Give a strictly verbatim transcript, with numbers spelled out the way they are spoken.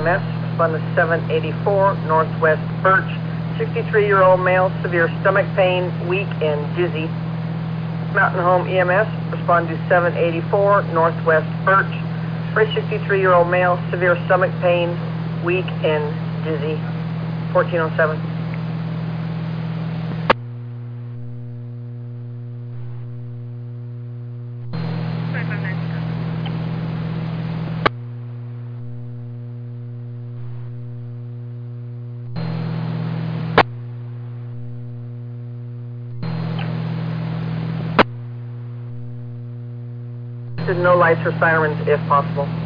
M S, respond to seven eighty-four Northwest Birch, sixty-three-year-old male, severe stomach pain, weak and dizzy. Mountain Home E M S, respond to seven eighty-four Northwest Birch, for a sixty-three-year-old male, severe stomach pain, weak and dizzy. fourteen oh seven. No lights or sirens if possible.